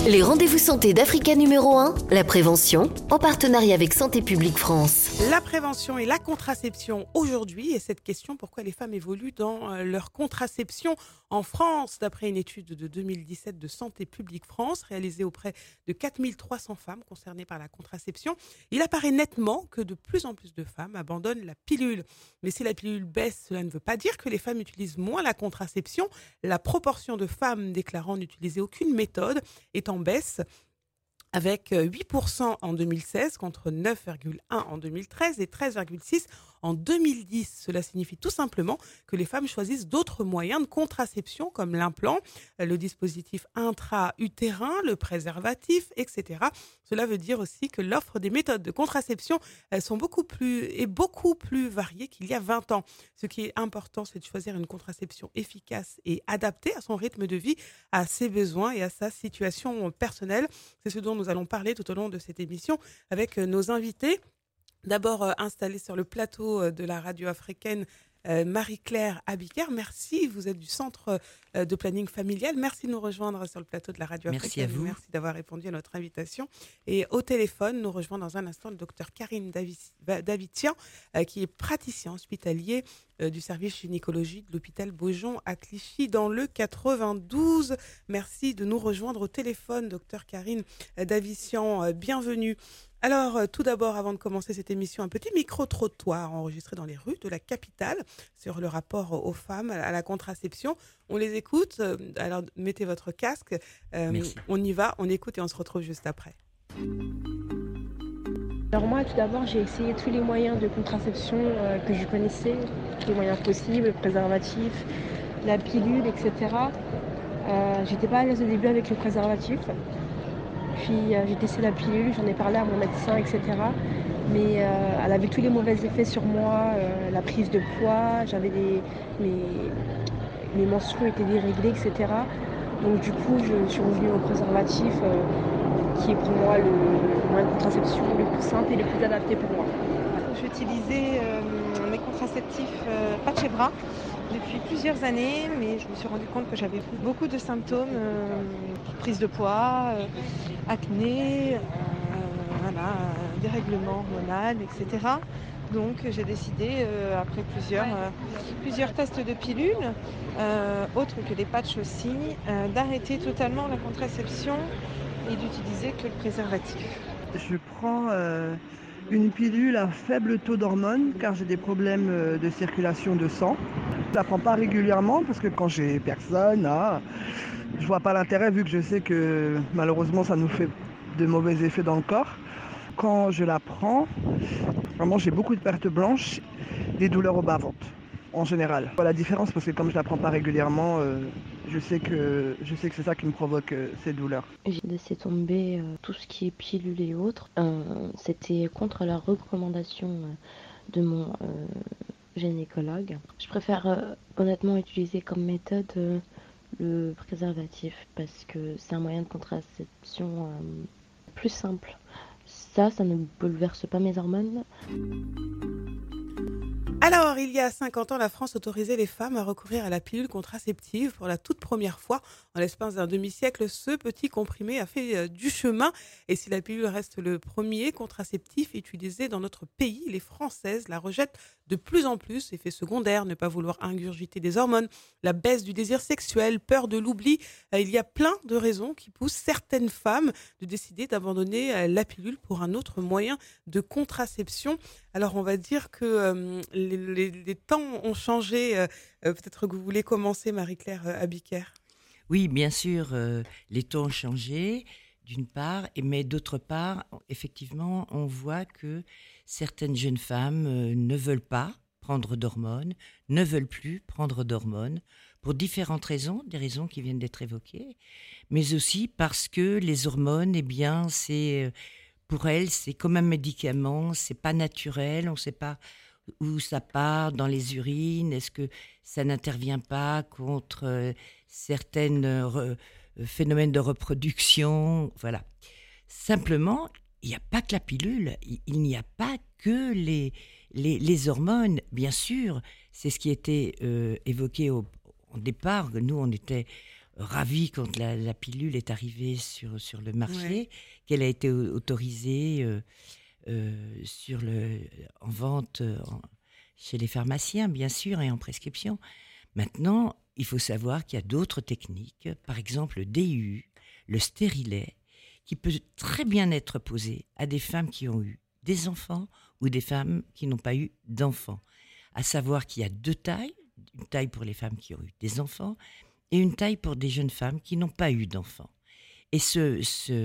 Les rendez-vous santé d'Africa numéro 1, la prévention, en partenariat avec Santé publique France. La prévention et la contraception aujourd'hui, et cette question, pourquoi les femmes évoluent dans leur contraception en France, d'après une étude de 2017 de Santé publique France, réalisée auprès de 4300 femmes concernées par la contraception, il apparaît nettement que de plus en plus de femmes abandonnent la pilule. Mais si la pilule baisse, cela ne veut pas dire que les femmes utilisent moins la contraception. La proportion de femmes déclarant n'utiliser aucune méthode est en baisse, avec 8% en 2016 contre 9,1% en 2013 et 13,6% en 2010. Cela signifie tout simplement que les femmes choisissent d'autres moyens de contraception comme l'implant, le dispositif intra-utérin, le préservatif, etc. Cela veut dire aussi que l'offre des méthodes de contraception sont beaucoup plus variées qu'il y a 20 ans. Ce qui est important, c'est de choisir une contraception efficace et adaptée à son rythme de vie, à ses besoins et à sa situation personnelle. C'est ce dont nous allons parler tout au long de cette émission avec nos invités. D'abord installée sur le plateau de la radio africaine, Marie-Claire Abiker. Merci, vous êtes du centre de planning familial. Merci de nous rejoindre sur le plateau de la radio africaine. Merci à vous. Merci d'avoir répondu à notre invitation. Et au téléphone, nous rejoint dans un instant le docteur Karine Davitian, qui est praticien hospitalier du service gynécologie de l'hôpital Beaujon à Clichy dans le 92. Merci de nous rejoindre au téléphone, docteur Karine Davitian. Bienvenue. Alors, tout d'abord, avant de commencer cette émission, un petit micro-trottoir enregistré dans les rues de la capitale sur le rapport aux femmes, à la contraception. On les écoute, alors mettez votre casque, on y va, on écoute et on se retrouve juste après. Alors moi, tout d'abord, j'ai essayé tous les moyens de contraception que je connaissais, tous les moyens possibles, le préservatif, la pilule, etc. J'étais pas à l'aise au début avec le préservatif. Puis j'ai testé la pilule, j'en ai parlé à mon médecin, etc. Mais elle avait tous les mauvais effets sur moi, la prise de poids, mes menstrues étaient déréglées, etc. Donc du coup, je suis revenue au préservatif, qui est pour moi le moyen de contraception le plus simple et le plus adapté pour moi. J'utilisais mes contraceptifs Patchebra depuis plusieurs années, mais je me suis rendu compte que j'avais beaucoup de symptômes, prise de poids, acné, dérèglement hormonal, etc. Donc j'ai décidé, après plusieurs tests de pilules, autres que les patchs aussi, d'arrêter totalement la contraception et d'utiliser que le préservatif. Je prends une pilule à faible taux d'hormones car j'ai des problèmes de circulation de sang. Je ne la prends pas régulièrement parce que quand j'ai personne, je vois pas l'intérêt vu que je sais que malheureusement ça nous fait de mauvais effets dans le corps. Quand je la prends, vraiment j'ai beaucoup de pertes blanches, des douleurs au bas-ventre en général. Voilà la différence parce que comme je la prends pas régulièrement, je sais que c'est ça qui me provoque ces douleurs. J'ai laissé tomber tout ce qui est pilule et autres. C'était contre la recommandation de mon gynécologue. Je préfère honnêtement utiliser comme méthode le préservatif parce que c'est un moyen de contraception plus simple. Ça ne bouleverse pas mes hormones. Alors, il y a 50 ans, la France autorisait les femmes à recourir à la pilule contraceptive pour la toute première fois. En l'espace d'un demi-siècle, ce petit comprimé a fait du chemin. Et si la pilule reste le premier contraceptif utilisé dans notre pays, les Françaises la rejettent de plus en plus. Effet secondaire, ne pas vouloir ingurgiter des hormones, la baisse du désir sexuel, peur de l'oubli. Il y a plein de raisons qui poussent certaines femmes de décider d'abandonner la pilule pour un autre moyen de contraception. Alors, on va dire que les temps ont changé. Peut-être que vous voulez commencer, Marie-Claire Abiker. Oui, bien sûr, les temps ont changé, d'une part, mais d'autre part, effectivement, on voit que certaines jeunes femmes ne veulent pas prendre d'hormones, ne veulent plus prendre d'hormones, pour différentes raisons, des raisons qui viennent d'être évoquées, mais aussi parce que les hormones, eh bien, pour elles, c'est comme un médicament, c'est pas naturel, on ne sait pas où ça part dans les urines, est-ce que ça n'intervient pas contre certains phénomènes de reproduction, voilà. Simplement, il n'y a pas que la pilule, il n'y a pas que les hormones, bien sûr, c'est ce qui était évoqué au départ. Nous, on était ravis quand la pilule est arrivée sur le marché, qu'elle a été autorisée en vente chez les pharmaciens, bien sûr, et en prescription. Maintenant, il faut savoir qu'il y a d'autres techniques, par exemple le DIU, le stérilet, qui peut très bien être posé à des femmes qui ont eu des enfants ou des femmes qui n'ont pas eu d'enfants. À savoir qu'il y a 2 tailles, une taille pour les femmes qui ont eu des enfants et une taille pour des jeunes femmes qui n'ont pas eu d'enfants. Et ce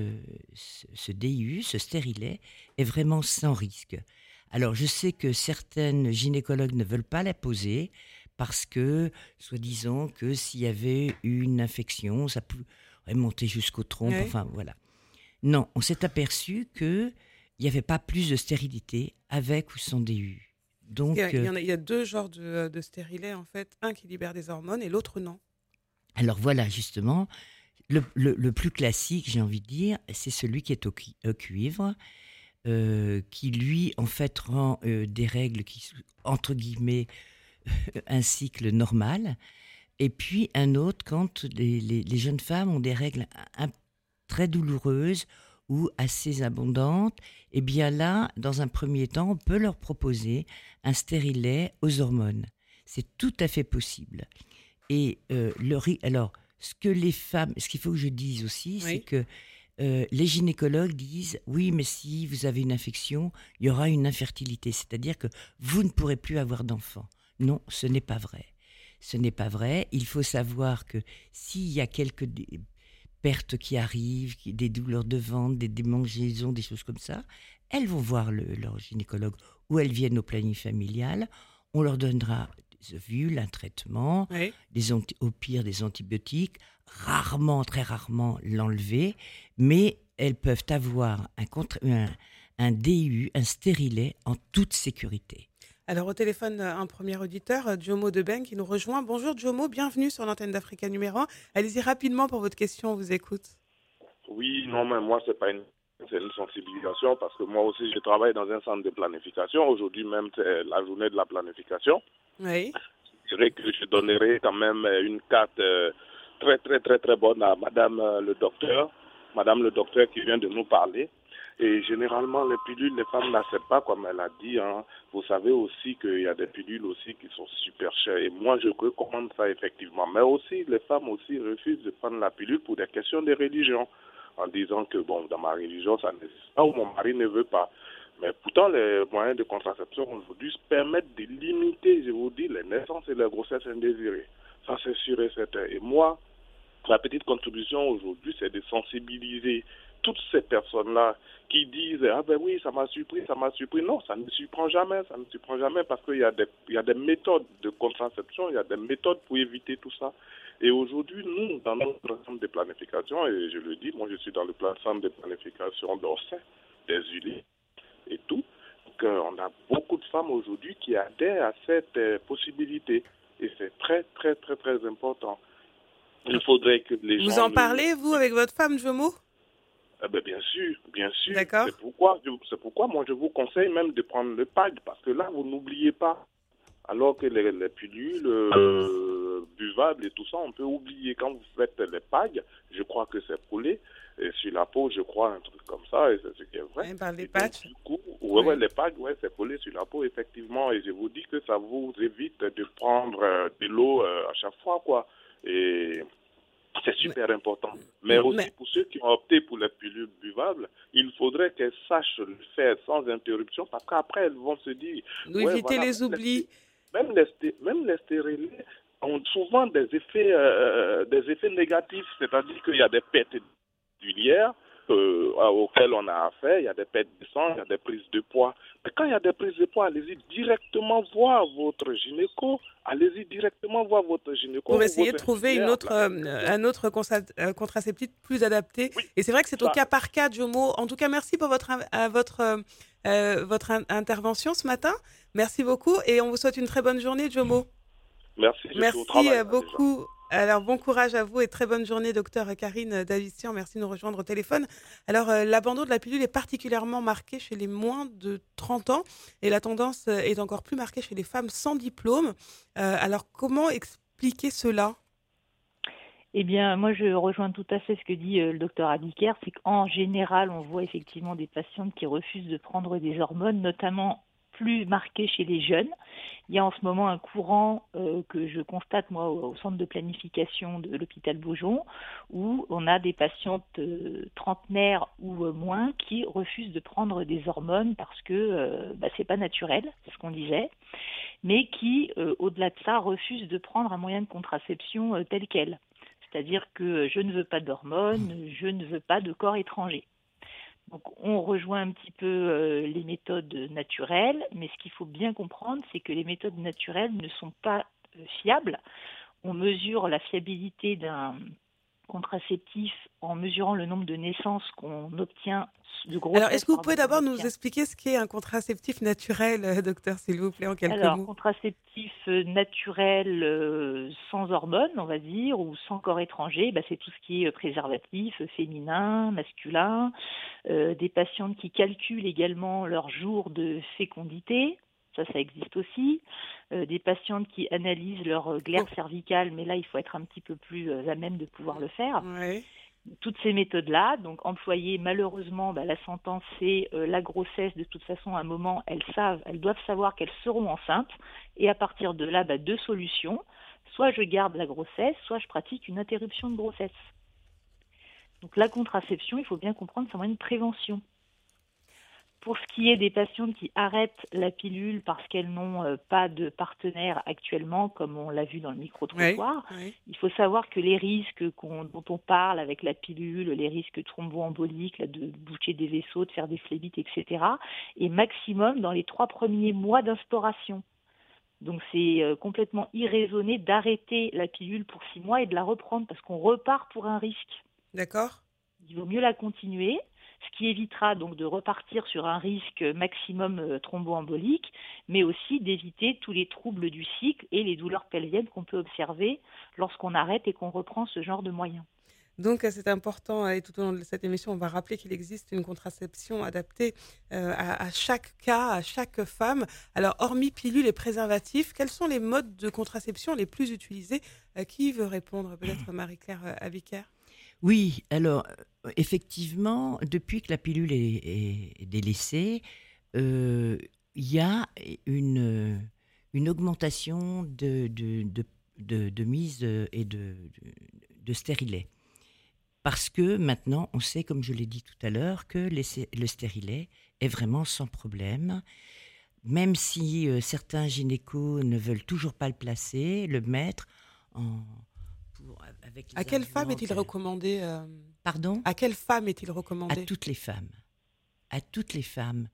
DIU, ce stérilet, est vraiment sans risque. Alors, je sais que certaines gynécologues ne veulent pas la poser parce que, soi-disant, que s'il y avait une infection, ça pourrait monter jusqu'aux trompes, enfin voilà. Non, on s'est aperçu qu'il n'y avait pas plus de stérilité avec ou sans DIU. Donc, il y a 2 genres de stérilets, en fait. Un qui libère des hormones et l'autre non. Alors voilà, justement, le plus classique, j'ai envie de dire, c'est celui qui est au cuivre, qui lui, en fait, rend des règles qui sont, entre guillemets, un cycle normal. Et puis un autre, quand les jeunes femmes ont des règles très douloureuses ou assez abondantes, et bien là, dans un premier temps, on peut leur proposer un stérilet aux hormones. C'est tout à fait possible. Et alors, ce qu'il faut que je dise aussi, c'est que les gynécologues disent « Oui, mais si vous avez une infection, il y aura une infertilité. » C'est-à-dire que vous ne pourrez plus avoir d'enfants. Non, ce n'est pas vrai. Ce n'est pas vrai. Il faut savoir que s'il y a quelques pertes qui arrivent, des douleurs de ventre, des démangeaisons, des choses comme ça, elles vont voir leur gynécologue ou elles viennent au planning familial. On leur donnera des ovules, un traitement, au pire des antibiotiques, très rarement l'enlever, mais elles peuvent avoir un DIU, un stérilet en toute sécurité. Alors au téléphone, un premier auditeur, Jomo Deben, qui nous rejoint. Bonjour Jomo, bienvenue sur l'antenne d'Africa numéro 1. Allez-y rapidement pour votre question, on vous écoute. Oui, non, mais moi, c'est une sensibilisation parce que moi aussi, je travaille dans un centre de planification. Aujourd'hui même, c'est la journée de la planification. Oui. Je dirais que je donnerai quand même une carte très, très, très, très bonne à Madame le docteur qui vient de nous parler. Et généralement, les pilules, les femmes n'acceptent pas, comme elle a dit. Hein. Vous savez aussi qu'il y a des pilules aussi qui sont super chères. Et moi, je recommande ça effectivement. Mais aussi, les femmes aussi refusent de prendre la pilule pour des questions de religion. En disant que, bon, dans ma religion, ça n'existe pas ou mon mari ne veut pas. Mais pourtant, les moyens de contraception aujourd'hui permettent de limiter, je vous dis, les naissances et les grossesses indésirées. Ça, c'est sûr et certain. Et moi, ma petite contribution aujourd'hui, c'est de sensibiliser toutes ces personnes-là qui disent « Ah ben oui, ça m'a surpris. » Non, ça ne surprend jamais, parce qu'il y a des méthodes de contraception, il y a des méthodes pour éviter tout ça. Et aujourd'hui, nous, dans notre centre de planification, et je le dis, moi je suis dans le centre de planification d'Orsay, des Ulis et tout, donc on a beaucoup de femmes aujourd'hui qui adhèrent à cette possibilité. Et c'est très, très, très, très important. Il faudrait que les gens... Vous en parlez, vous, avec votre femme, Jomo ? Bien sûr. D'accord. C'est pourquoi moi je vous conseille même de prendre le PAG, parce que là, vous n'oubliez pas. Alors que les pilules buvables et tout ça, on peut oublier. Quand vous faites les PAG, je crois que c'est collé. Et sur la peau, je crois, un truc comme ça, et c'est ce qui est vrai. Par les patchs. Du coup, les PAG, c'est collé sur la peau, effectivement. Et je vous dis que ça vous évite de prendre de l'eau à chaque fois, quoi. Et c'est super important. Mais aussi, pour ceux qui ont opté pour les pilules buvables, il faudrait qu'elles sachent le faire sans interruption, parce qu'après, elles vont se dire... éviter les oublis. Même les stérilés ont souvent des effets négatifs, c'est-à-dire qu'il y a des pertes d'huilières auxquelles on a affaire, il y a des pertes de sang, il y a des prises de poids. Mais quand il y a des prises de poids, allez-y directement voir votre gynéco. Pour essayer de trouver un autre contraceptif plus adapté. Oui, et c'est vrai que c'est au cas par cas, Jomo. En tout cas, merci pour votre intervention ce matin. Merci beaucoup et on vous souhaite une très bonne journée, Jomo. Merci beaucoup. Déjà. Alors, bon courage à vous et très bonne journée, docteur Karine Davissian. Merci de nous rejoindre au téléphone. Alors, l'abandon de la pilule est particulièrement marqué chez les moins de 30 ans et la tendance est encore plus marquée chez les femmes sans diplôme. Alors, comment expliquer cela ? Eh bien, moi, je rejoins tout à fait ce que dit le docteur Abiker, c'est qu'en général, on voit effectivement des patientes qui refusent de prendre des hormones, notamment plus marquées chez les jeunes. Il y a en ce moment un courant que je constate, moi, au centre de planification de l'hôpital Beaujon, où on a des patientes trentenaires ou moins qui refusent de prendre des hormones parce que c'est pas naturel, c'est ce qu'on disait, mais qui, au-delà de ça, refusent de prendre un moyen de contraception tel quel. C'est-à-dire que je ne veux pas d'hormones, je ne veux pas de corps étranger. Donc on rejoint un petit peu les méthodes naturelles, mais ce qu'il faut bien comprendre, c'est que les méthodes naturelles ne sont pas fiables. On mesure la fiabilité d'un contraceptif en mesurant le nombre de naissances qu'on obtient de grossesse. Alors, est-ce que vous pouvez d'abord nous expliquer ce qu'est un contraceptif naturel, docteur, s'il vous plaît, en quelques mots? Alors, contraceptif naturel sans hormones, on va dire, ou sans corps étranger, c'est tout ce qui est préservatif, féminin, masculin, des patientes qui calculent également leur jour de fécondité. Ça existe aussi. Des patientes qui analysent leur glaire cervicale, mais là, il faut être un petit peu plus à même de pouvoir le faire. Oui. Toutes ces méthodes-là, donc employées, malheureusement, la sentence, c'est la grossesse. De toute façon, à un moment, elles doivent savoir qu'elles seront enceintes. Et à partir de là, deux solutions. Soit je garde la grossesse, soit je pratique une interruption de grossesse. Donc la contraception, il faut bien comprendre, c'est un moyen de prévention. Pour ce qui est des patientes qui arrêtent la pilule parce qu'elles n'ont pas de partenaire actuellement, comme on l'a vu dans le micro-trottoir, il faut savoir que les risques dont on parle avec la pilule, les risques thromboemboliques, de boucher des vaisseaux, de faire des phlébites, etc., est maximum dans les 3 premiers mois d'instauration. Donc c'est complètement irraisonné d'arrêter la pilule pour 6 mois et de la reprendre parce qu'on repart pour un risque. D'accord. Il vaut mieux la continuer, ce qui évitera donc de repartir sur un risque maximum thromboembolique, mais aussi d'éviter tous les troubles du cycle et les douleurs pelviennes qu'on peut observer lorsqu'on arrête et qu'on reprend ce genre de moyens. Donc, c'est important, et tout au long de cette émission, on va rappeler qu'il existe une contraception adaptée à chaque cas, à chaque femme. Alors, hormis pilules et préservatifs, quels sont les modes de contraception les plus utilisés? Qui veut répondre? Peut-être Marie-Claire Abiker? Oui, alors, effectivement, depuis que la pilule est délaissée, il y a une augmentation de mise et de stérilet. Parce que maintenant, on sait, comme je l'ai dit tout à l'heure, que le stérilet est vraiment sans problème. Même si certains gynécos ne veulent toujours pas le placer, le mettre avec les À quelle femme est-il recommandé Pardon ? À quelle femme est-il recommandé? À toutes les femmes. À toutes les femmes.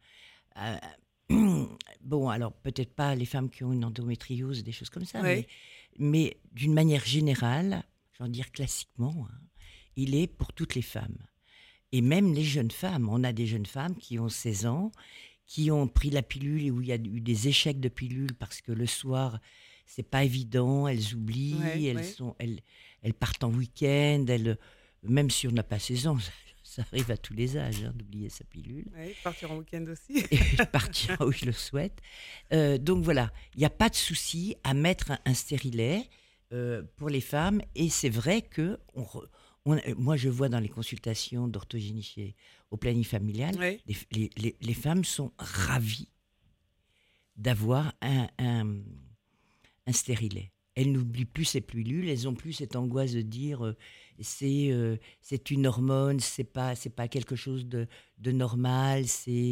Bon, alors peut-être pas les femmes qui ont une endométriose, des choses comme ça, mais d'une manière générale, je veux dire classiquement, il est pour toutes les femmes. Et même les jeunes femmes. On a des jeunes femmes qui ont 16 ans, qui ont pris la pilule et où il y a eu des échecs de pilule parce que le soir, c'est pas évident, elles oublient, elles partent en week-end, même si on n'a pas 16 ans, ça arrive à tous les âges d'oublier sa pilule. Oui, partir en week-end aussi. Et partir où je le souhaite. Donc voilà, il n'y a pas de souci à mettre un stérilet pour les femmes. Et c'est vrai que moi, je vois dans les consultations d'orthogynécie au planning familial, les femmes sont ravies d'avoir un stérilet. Elles n'oublient plus ces pilules, elles n'ont plus cette angoisse de dire c'est une hormone, c'est pas quelque chose de normal, c'est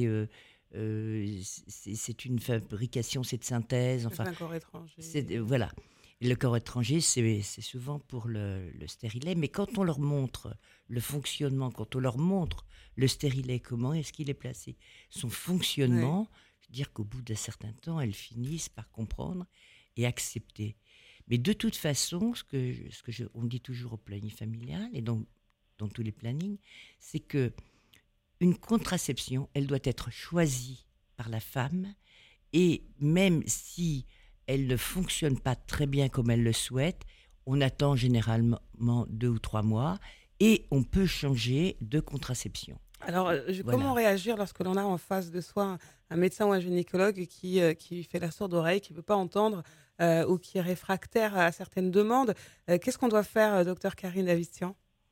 une fabrication, c'est de synthèse. Enfin, c'est un corps étranger. Voilà. Le corps étranger, c'est souvent pour le stérilet, mais quand on leur montre le fonctionnement, quand on leur montre le stérilet, comment est-ce qu'il est placé, son fonctionnement, je veux dire qu'au bout d'un certain temps, elles finissent par comprendre et accepter. Mais de toute façon, on dit toujours au planning familial et donc dans tous les plannings, c'est que une contraception, elle doit être choisie par la femme et même si elle ne fonctionne pas très bien comme elle le souhaite, on attend généralement 2 ou 3 mois et on peut changer de contraception. Alors, comment réagir lorsque l'on a en face de soi un médecin ou un gynécologue qui fait la sourde oreille, qui ne veut pas entendre ou qui est réfractaire à certaines demandes. Qu'est-ce qu'on doit faire, docteur Karine Davidian?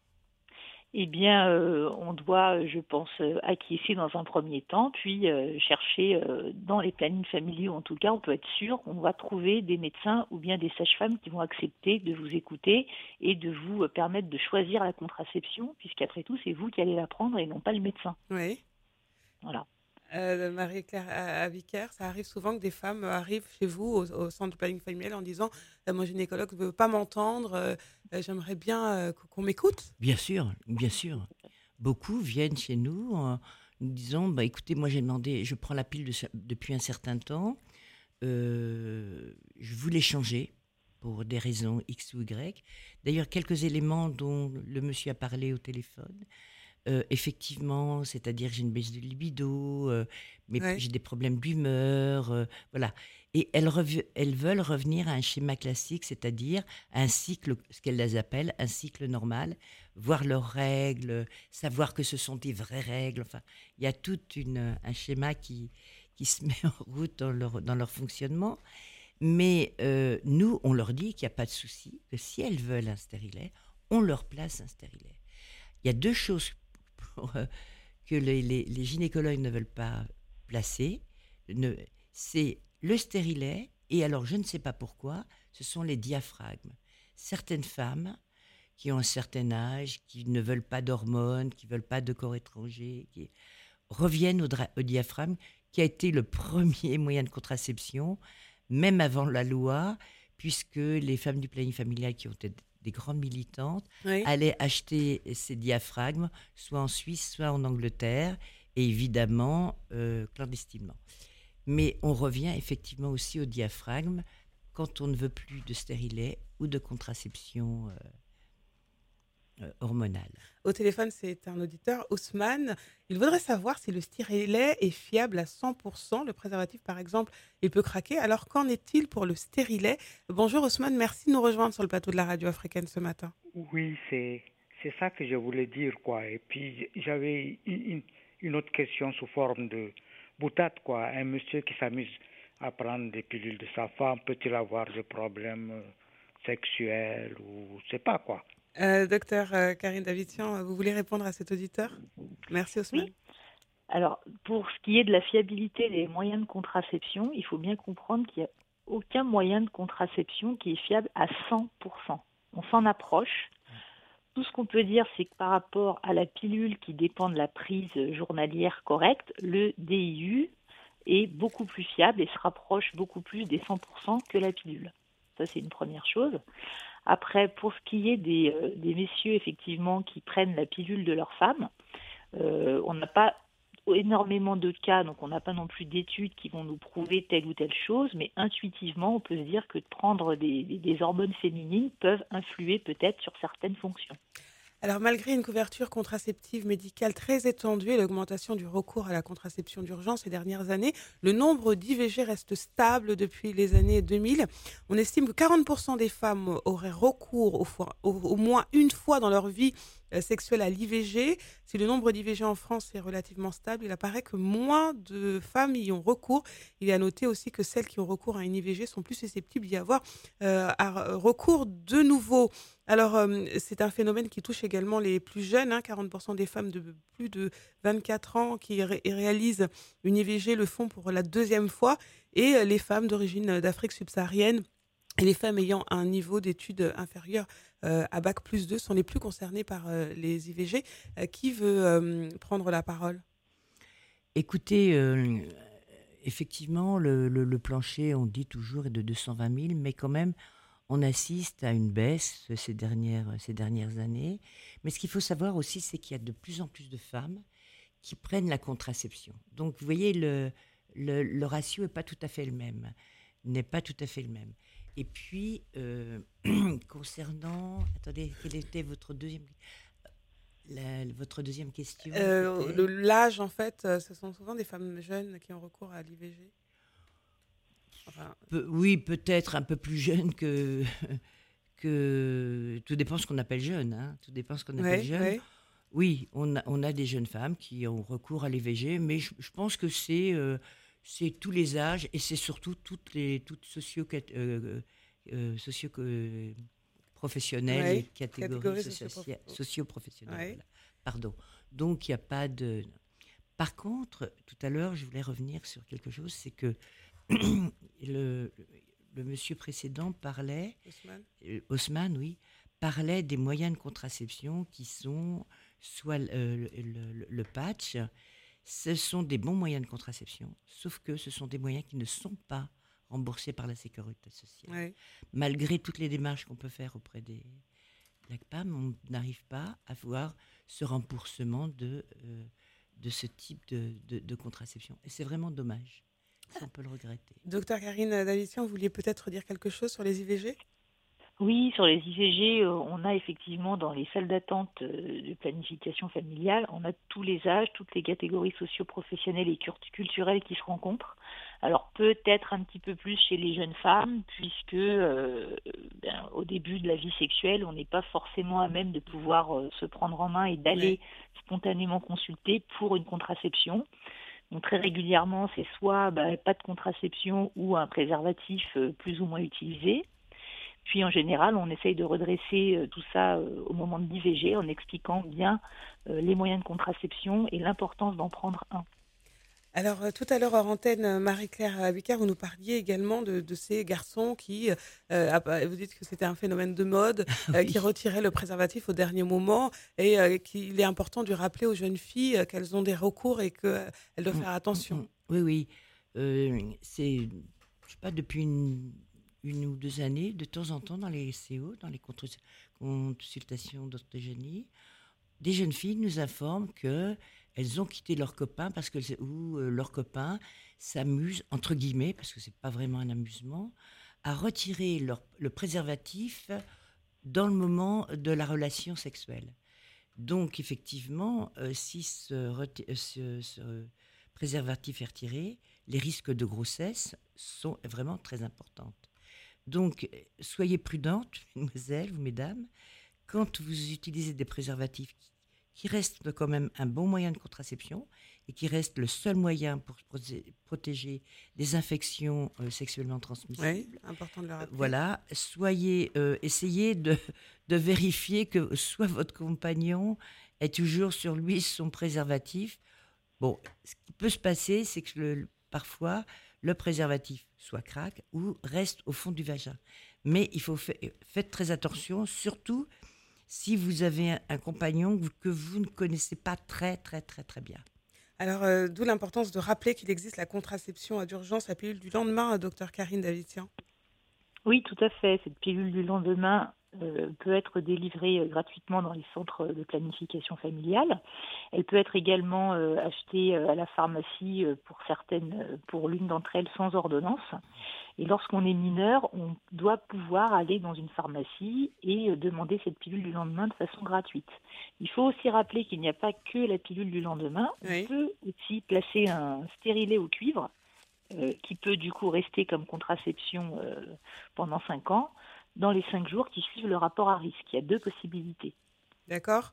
Eh bien, on doit, je pense, acquiescer dans un premier temps, puis chercher dans les plannings familiaux, en tout cas, on peut être sûr qu'on va trouver des médecins ou bien des sages-femmes qui vont accepter de vous écouter et de vous permettre de choisir la contraception, puisqu'après tout, c'est vous qui allez la prendre et non pas le médecin. Oui. Voilà. Marie-Claire Avicaire, ça arrive souvent que des femmes arrivent chez vous au centre de planning familial en disant mon gynécologue ne veut pas m'entendre, j'aimerais bien qu'on m'écoute. Bien sûr, bien sûr. Beaucoup viennent chez nous en nous disant écoutez, moi j'ai demandé, je prends la pilule depuis un certain temps, je voulais changer pour des raisons X ou Y. D'ailleurs, quelques éléments dont le monsieur a parlé au téléphone. Effectivement, c'est-à-dire j'ai une baisse de libido, mais Ouais. j'ai des problèmes d'humeur, voilà. Et elles veulent revenir à un schéma classique, c'est-à-dire à un cycle, ce qu'elles appellent un cycle normal, voir leurs règles, savoir que ce sont des vraies règles. Enfin, il y a tout un schéma qui se met en route dans leur fonctionnement. Mais nous, on leur dit qu'il n'y a pas de souci, que si elles veulent un stérilet, on leur place un stérilet. Il y a deux choses que les gynécologues ne veulent pas placer. C'est le stérilet, et alors je ne sais pas pourquoi, ce sont les diaphragmes. Certaines femmes qui ont un certain âge, qui ne veulent pas d'hormones, qui ne veulent pas de corps étranger, qui reviennent au diaphragme, qui a été le premier moyen de contraception, même avant la loi, puisque les femmes du planning familial qui ont été des grandes militantes, Oui. allaient acheter ces diaphragmes, soit en Suisse, soit en Angleterre, et évidemment clandestinement. Mais on revient effectivement aussi au diaphragme quand on ne veut plus de stérilet ou de contraception hormonale. Au téléphone, c'est un auditeur, Ousmane. Il voudrait savoir si le stérilet est fiable à 100%. Le préservatif, par exemple, il peut craquer. Alors, qu'en est-il pour le stérilet? Bonjour Ousmane, merci de nous rejoindre sur le plateau de la radio africaine ce matin. Oui, c'est ça que je voulais dire, quoi. Et puis, j'avais une autre question sous forme de boutade, quoi. Un monsieur qui s'amuse à prendre des pilules de sa femme, peut-il avoir des problèmes sexuels ou je sais pas, quoi. Docteur Karine Davidian, vous voulez répondre à cet auditeur? Merci Ousmane. Oui. Alors, pour ce qui est de la fiabilité des moyens de contraception, il faut bien comprendre qu'il n'y a aucun moyen de contraception qui est fiable à 100%. On s'en approche. Tout ce qu'on peut dire, c'est que par rapport à la pilule qui dépend de la prise journalière correcte, le DIU est beaucoup plus fiable et se rapproche beaucoup plus des 100% que la pilule. Ça, c'est une première chose. Après, pour ce qui est des messieurs, effectivement, qui prennent la pilule de leur femme, on n'a pas énormément de cas, donc on n'a pas non plus d'études qui vont nous prouver telle ou telle chose, mais intuitivement, on peut se dire que de prendre des hormones féminines peuvent influer peut-être sur certaines fonctions. Alors, malgré une couverture contraceptive médicale très étendue et l'augmentation du recours à la contraception d'urgence ces dernières années, le nombre d'IVG reste stable depuis les années 2000. On estime que 40% des femmes auraient recours au moins une fois dans leur vie sexuelle à l'IVG. Si le nombre d'IVG en France est relativement stable, il apparaît que moins de femmes y ont recours. Il est à noter aussi que celles qui ont recours à une IVG sont plus susceptibles d'y avoir recours de nouveau. Alors, c'est un phénomène qui touche également les plus jeunes. 40% des femmes de plus de 24 ans qui réalisent une IVG le font pour la deuxième fois. Et les femmes d'origine d'Afrique subsaharienne et les femmes ayant un niveau d'études inférieur à Bac plus 2 sont les plus concernées par les IVG. Qui veut prendre la parole? Écoutez, effectivement, le plancher, on dit toujours, est de 220 000, mais quand même, on assiste à une baisse ces dernières années. Mais ce qu'il faut savoir aussi, c'est qu'il y a de plus en plus de femmes qui prennent la contraception. Donc, vous voyez, le ratio n'est pas tout à fait le même. Et puis, concernant... Attendez, quelle était votre deuxième question? L'âge, en fait, ce sont souvent des femmes jeunes qui ont recours à l'IVG. Enfin... Oui, peut-être un peu plus jeune que tout dépend ce qu'on appelle jeune. Tout dépend ce qu'on appelle jeune. Ouais. Oui, on a des jeunes femmes qui ont recours à l'IVG, mais je pense que c'est C'est tous les âges et c'est surtout toutes socio-professionnelles et catégories socio-professionnelles. Ouais. Voilà. Pardon. Donc, il n'y a pas de... Par contre, tout à l'heure, je voulais revenir sur quelque chose, c'est que le monsieur précédent parlait, Haussmann, oui, parlait des moyens de contraception qui sont soit le patch. Ce sont des bons moyens de contraception, sauf que ce sont des moyens qui ne sont pas remboursés par la sécurité sociale. Ouais. Malgré toutes les démarches qu'on peut faire auprès des l'ACPAM, on n'arrive pas à avoir ce remboursement de ce type de contraception. Et c'est vraiment dommage. Ça, on peut le regretter. Docteur Karine Davidian, vous vouliez peut-être dire quelque chose sur les IVG ? Oui, sur les IVG, on a effectivement dans les salles d'attente de planification familiale, on a tous les âges, toutes les catégories socio-professionnelles et culturelles qui se rencontrent. Alors peut-être un petit peu plus chez les jeunes femmes, puisque au début de la vie sexuelle, on n'est pas forcément à même de pouvoir se prendre en main et d'aller spontanément consulter pour une contraception. Donc très régulièrement, c'est soit pas de contraception ou un préservatif plus ou moins utilisé. Puis en général, on essaye de redresser tout ça au moment de l'IVG en expliquant bien les moyens de contraception et l'importance d'en prendre un. Alors, tout à l'heure, hors antenne, Marie-Claire Abicard, vous nous parliez également de ces garçons qui, vous dites que c'était un phénomène de mode, qui retiraient le préservatif au dernier moment et qu'il est important de rappeler aux jeunes filles qu'elles ont des recours et qu'elles doivent faire attention. Oui. C'est, je sais pas, depuis une ou 2 années, de temps en temps, dans les CO, dans les consultations d'orthogénie, des jeunes filles nous informent qu'elles ont quitté leurs copains ou leurs copains s'amusent, entre guillemets, parce que c'est pas vraiment un amusement, à retirer le préservatif dans le moment de la relation sexuelle. Donc, effectivement, si ce préservatif est retiré, les risques de grossesse sont vraiment très importants. Donc, soyez prudentes, mesdemoiselles ou mesdames, quand vous utilisez des préservatifs qui restent quand même un bon moyen de contraception et qui restent le seul moyen pour protéger des infections sexuellement transmissibles. Oui, important de le rappeler. Voilà, essayez de vérifier que soit votre compagnon ait toujours sur lui son préservatif. Bon, ce qui peut se passer, c'est que parfois, le préservatif soit craque ou reste au fond du vagin. Mais il faut faites très attention, surtout si vous avez un compagnon que vous ne connaissez pas très, très, très, très bien. Alors, d'où l'importance de rappeler qu'il existe la contraception d'urgence, la pilule du lendemain, docteur Karine Davidian. Oui, tout à fait. Cette pilule du lendemain peut être délivrée gratuitement dans les centres de planification familiale. Elle peut être également achetée à la pharmacie pour l'une d'entre elles sans ordonnance. Et lorsqu'on est mineur, on doit pouvoir aller dans une pharmacie et demander cette pilule du lendemain de façon gratuite. Il faut aussi rappeler qu'il n'y a pas que la pilule du lendemain. On peut aussi placer un stérilet au cuivre qui peut du coup rester comme contraception pendant 5 ans, dans les 5 jours qui suivent le rapport à risque. Il y a 2 possibilités. D'accord,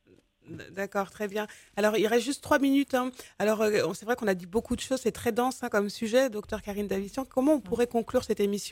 très bien. Alors, il reste juste 3 minutes. Alors, c'est vrai qu'on a dit beaucoup de choses, c'est très dense comme sujet, docteur Karine Davidian. Comment on pourrait conclure cette émission ?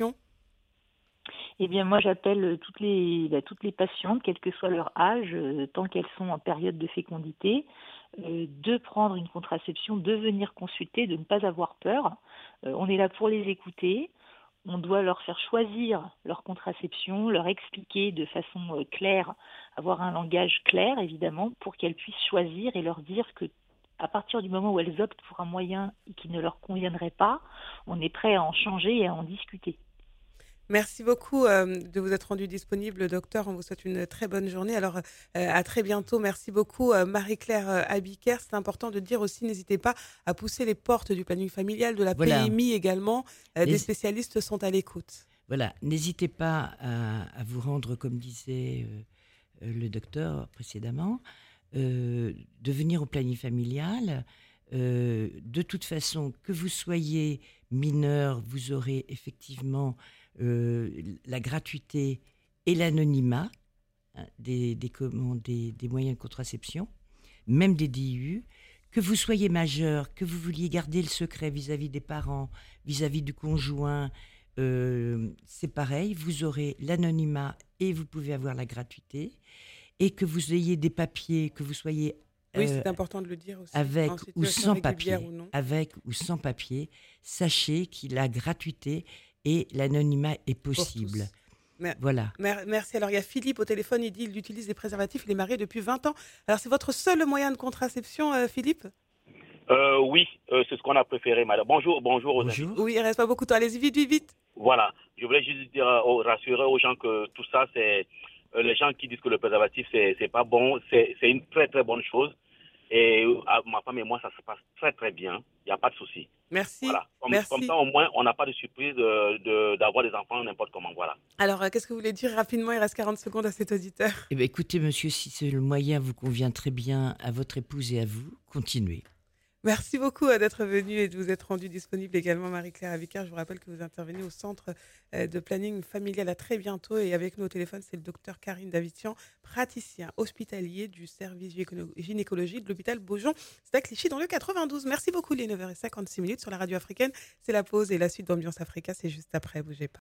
Eh bien, moi, j'appelle toutes les patientes, quel que soit leur âge, tant qu'elles sont en période de fécondité, de prendre une contraception, de venir consulter, de ne pas avoir peur. On est là pour les écouter. On doit leur faire choisir leur contraception, leur expliquer de façon claire, avoir un langage clair, évidemment, pour qu'elles puissent choisir et leur dire que à partir du moment où elles optent pour un moyen qui ne leur conviendrait pas, on est prêt à en changer et à en discuter. Merci beaucoup de vous être rendu disponible, docteur. On vous souhaite une très bonne journée. Alors, à très bientôt. Merci beaucoup, Marie-Claire Abicard. C'est important de dire aussi, n'hésitez pas à pousser les portes du planning familial, de la PMI également. Des spécialistes sont à l'écoute. Voilà, n'hésitez pas à vous rendre, comme disait le docteur précédemment, de venir au planning familial. De toute façon, que vous soyez mineur, vous aurez effectivement la gratuité et l'anonymat des moyens de contraception, même des DIU, Que vous soyez majeur, que vous vouliez garder le secret vis-à-vis des parents, vis-à-vis du conjoint, c'est pareil, vous aurez l'anonymat et vous pouvez avoir la gratuité. Et que vous ayez des papiers, que vous soyez Oui, c'est important de le dire aussi. avec en ou situation sans papier, régulière ou non. avec ou sans papier, sachez qu'il a gratuité et l'anonymat est possible. tous. Voilà. Merci. Alors, il y a Philippe au téléphone, il dit qu'il utilise des préservatifs, il est marié depuis 20 ans. Alors, c'est votre seul moyen de contraception, Philippe? Oui, c'est ce qu'on a préféré, madame. Bonjour aux amis. Oui, il ne reste pas beaucoup de temps. Allez-y, vite. Voilà, je voulais juste dire, rassurer aux gens que tout ça, c'est les gens qui disent que le préservatif, c'est pas bon, c'est une très très bonne chose. Et ma femme et moi, ça se passe très très bien. Il n'y a pas de souci. Merci. Voilà. Merci. Comme ça, au moins, on n'a pas de surprise d'avoir des enfants n'importe comment. Voilà. Alors, qu'est-ce que vous voulez dire rapidement? Il reste 40 secondes à cet auditeur. Eh bien, écoutez, monsieur, si le moyen vous convient très bien à votre épouse et à vous, continuez. Merci beaucoup d'être venu et de vous être rendu disponible également, Marie-Claire Avicaire. Je vous rappelle que vous intervenez au centre de planning familial. À très bientôt. Et avec nous au téléphone, c'est le docteur Karine Davitian, praticien hospitalier du service gynécologie de l'hôpital Beaujon. C'est à Clichy dans le 92. Merci beaucoup, les 9h56 sur la radio africaine. C'est la pause et la suite d'Ambiance Africa. C'est juste après. Bougez pas.